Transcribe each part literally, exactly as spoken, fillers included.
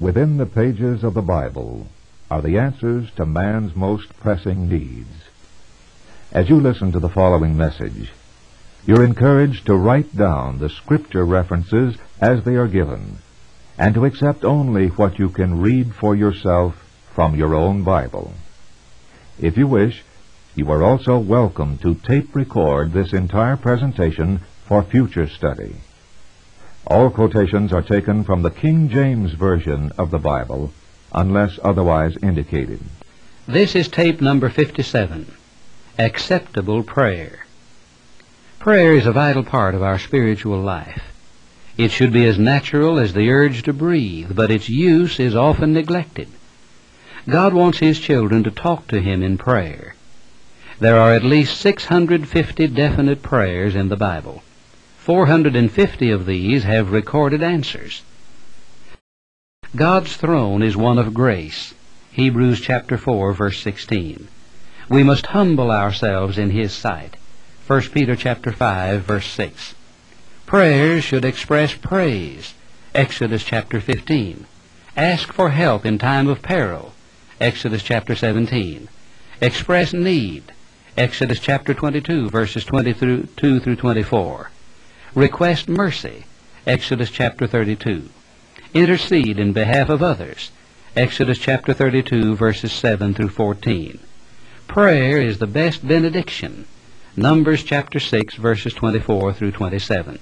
Within the pages of the Bible are the answers to man's most pressing needs. As you listen to the following message, you're encouraged to write down the Scripture references as they are given, and to accept only what you can read for yourself from your own Bible. If you wish, you are also welcome to tape record this entire presentation for future study. All quotations are taken from the King James Version of the Bible, unless otherwise indicated. This is tape number fifty-seven, Acceptable Prayer. Prayer is a vital part of our spiritual life. It should be as natural as the urge to breathe, but its use is often neglected. God wants His children to talk to Him in prayer. There are at least six hundred fifty definite prayers in the Bible. four hundred fifty of these have recorded answers. God's throne is one of grace. Hebrews chapter four, verse sixteen. We must humble ourselves in His sight. First Peter chapter five, verse six. Prayers should express praise. Exodus chapter fifteen. Ask for help in time of peril. Exodus chapter seventeen. Express need. Exodus chapter twenty-two, verses twenty-two through twenty-four. Request mercy. Exodus chapter thirty-two. Intercede in behalf of others. Exodus chapter thirty-two, verses seven through fourteen. Prayer is the best benediction. Numbers chapter six, verses twenty-four through twenty-seven.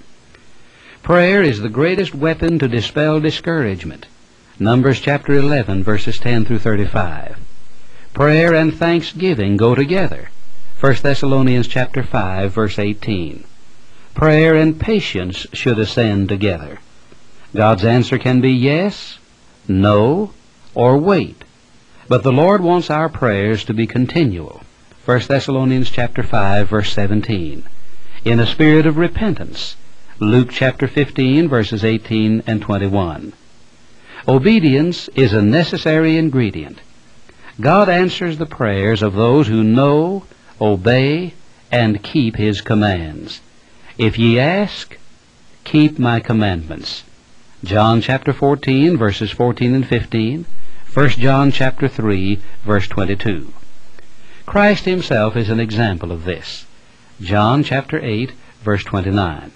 Prayer is the greatest weapon to dispel discouragement. Numbers chapter eleven, verses ten through thirty-five. Prayer and thanksgiving go together. First Thessalonians chapter five, verse eighteen. Prayer and patience should ascend together. God's answer can be yes, no, or wait. But the Lord wants our prayers to be continual. First Thessalonians chapter five, verse seventeen. In a spirit of repentance. Luke chapter fifteen, verses eighteen and twenty-one. Obedience is a necessary ingredient. God answers the prayers of those who know, obey, and keep His commands. If ye ask, keep my commandments. John chapter fourteen, verses fourteen and fifteen. First John chapter three, verse twenty-two. Christ Himself is an example of this. John chapter eight, verse twenty-nine.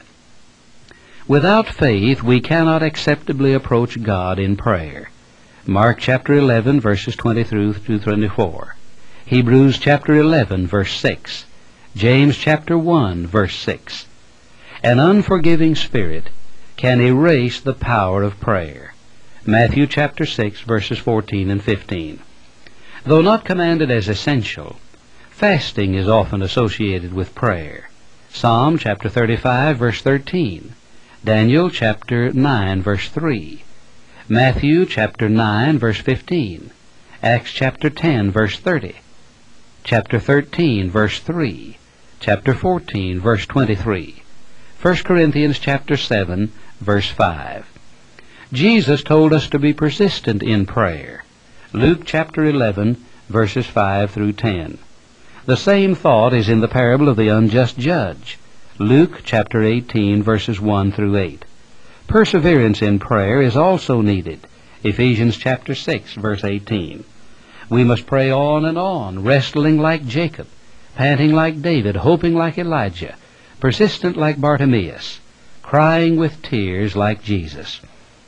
Without faith we cannot acceptably approach God in prayer. Mark chapter eleven, verses twenty-three through twenty-four. Hebrews chapter eleven, verse six. James chapter one, verse six. An unforgiving spirit can erase the power of prayer. Matthew chapter six, verses fourteen and fifteen. Though not commanded as essential, fasting is often associated with prayer. Psalm chapter thirty-five, verse thirteen. Daniel chapter nine, verse three. Matthew chapter nine, verse fifteen. Acts chapter ten, verse thirty. Chapter thirteen, verse three. Chapter fourteen, verse twenty-three. First Corinthians chapter seven, verse five. Jesus told us to be persistent in prayer. Luke chapter eleven, verses five through ten. The same thought is in the parable of the unjust judge. Luke chapter eighteen, verses one through eight. Perseverance in prayer is also needed. Ephesians chapter six, verse eighteen. We must pray on and on, wrestling like Jacob, panting like David, hoping like Elijah, persistent like Bartimaeus, crying with tears like Jesus.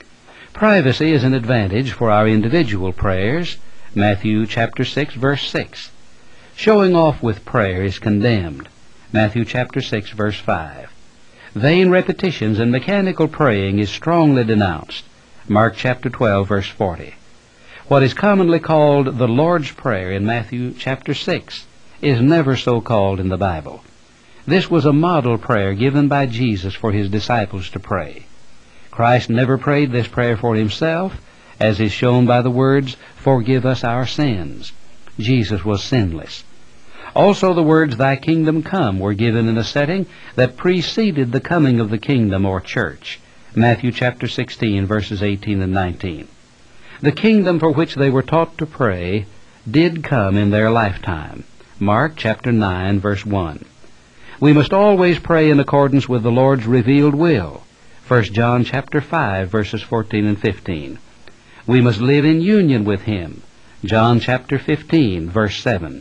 Privacy is an advantage for our individual prayers. Matthew chapter six, verse six. Showing off with prayer is condemned. Matthew chapter six, verse five. Vain repetitions and mechanical praying is strongly denounced. Mark chapter twelve, verse forty. What is commonly called the Lord's Prayer in Matthew chapter six is never so called in the Bible. This was a model prayer given by Jesus for His disciples to pray. Christ never prayed this prayer for Himself, as is shown by the words, "Forgive us our sins." Jesus was sinless. Also the words, "Thy kingdom come," were given in a setting that preceded the coming of the kingdom or church. Matthew chapter sixteen, verses eighteen and nineteen. The kingdom for which they were taught to pray did come in their lifetime. Mark chapter nine, verse one. We must always pray in accordance with the Lord's revealed will. First John chapter five, verses fourteen and fifteen. We must live in union with Him. John chapter fifteen, verse seven.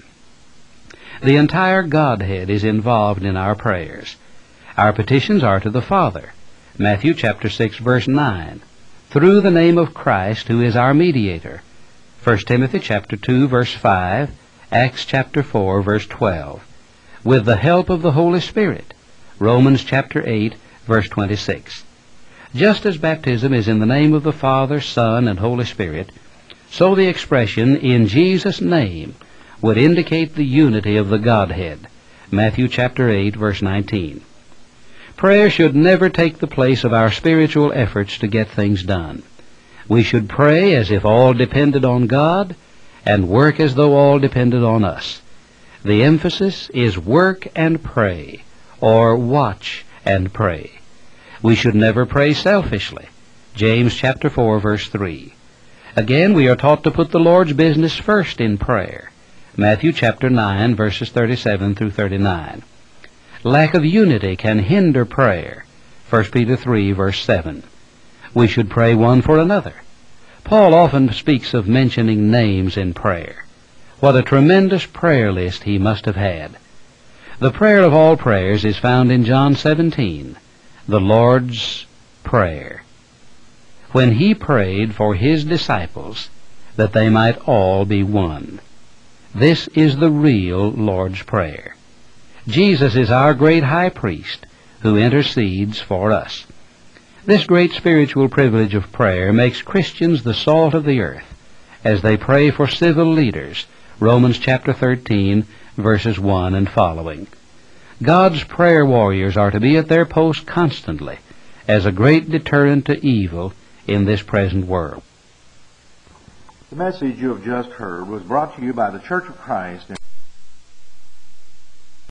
The entire Godhead is involved in our prayers. Our petitions are to the Father. Matthew chapter six, verse nine. Through the name of Christ, who is our mediator. First Timothy chapter two, verse five. Acts chapter four, verse twelve. With the help of the Holy Spirit. Romans chapter eight, verse twenty-six. Just as baptism is in the name of the Father, Son, and Holy Spirit, so the expression, in Jesus' name, would indicate the unity of the Godhead. Matthew chapter eight, verse nineteen. Prayer should never take the place of our spiritual efforts to get things done. We should pray as if all depended on God, and work as though all depended on us. The emphasis is work and pray, or watch and pray. We should never pray selfishly. James chapter four, verse three. Again, we are taught to put the Lord's business first in prayer. Matthew chapter nine, verses thirty-seven through thirty-nine. Lack of unity can hinder prayer. First Peter three, verse seven. We should pray one for another. Paul often speaks of mentioning names in prayer. What a tremendous prayer list he must have had. The prayer of all prayers is found in John seventeen, the Lord's Prayer, when He prayed for His disciples that they might all be one. This is the real Lord's Prayer. Jesus is our great high priest who intercedes for us. This great spiritual privilege of prayer makes Christians the salt of the earth as they pray for civil leaders. Romans chapter thirteen, verses one and following. God's prayer warriors are to be at their post constantly as a great deterrent to evil in this present world. The message you have just heard was brought to you by the Church of Christ in